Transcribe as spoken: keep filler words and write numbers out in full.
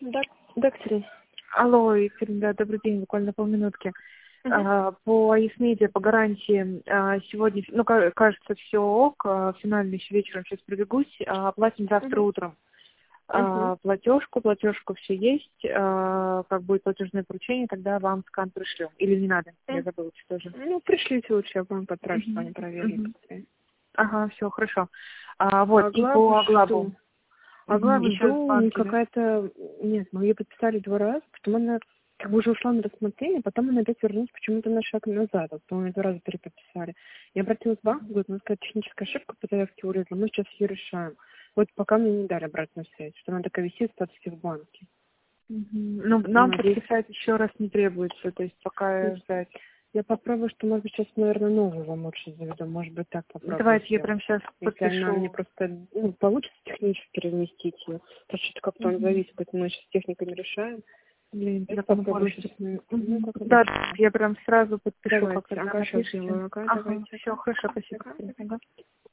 Да, да, Катерина. Алло, Екатерина, да, добрый день, буквально полминутки. Угу. А, по Ясмеде, по гарантии, а, сегодня, ну, ка- кажется, все ок, а, финально еще вечером сейчас пробегусь, а, платим завтра Угу. утром. Угу. А, платежку, платежку все есть, а, как будет платежное поручение, тогда вам скан пришлю. Или не надо, я забыла, что тоже. Ну, пришлите лучше, я вам потрачу, Мгм, они проверили мгм. быстрее. Ага, все, хорошо. А, вот, А и главу по Аглабу. жду. А главу Еще в жду, и банке, да? какая-то... Нет, мы ее подписали два раза, потом она как бы уже ушла на рассмотрение, потом она опять вернулась почему-то на шаг назад, вот, по-моему, два раза переподписали. Я обратилась в банк, говорит, у нас какая-то техническая ошибка по заявке урезала, мы сейчас ее решаем. Вот пока мне не дали обратную связь, что она такая висит в статусе в банке. Мгм. Ну, нам Надеюсь. подписать еще раз не требуется, то есть пока ждать. Я попробую, что, может быть, сейчас, наверное, новую вам лучше заведу. Может быть, так попробую Давайте я сделать. прямо сейчас Если она мне подпишу. просто ну, получится технически разместить ее. Потому что как-то он Мгм. зависит, поэтому мы сейчас с техниками решаем. Блин, Я тогда попробую попробуйте. сейчас. Ну, Мгм. как Да, обычно. я прям сразу подпишу, Давайте. как когда Ага, сейчас напишите. сделаю. Ага, Ага, давайте. все, хорошо, спасибо. Ага, Катерина. давайте. Ага.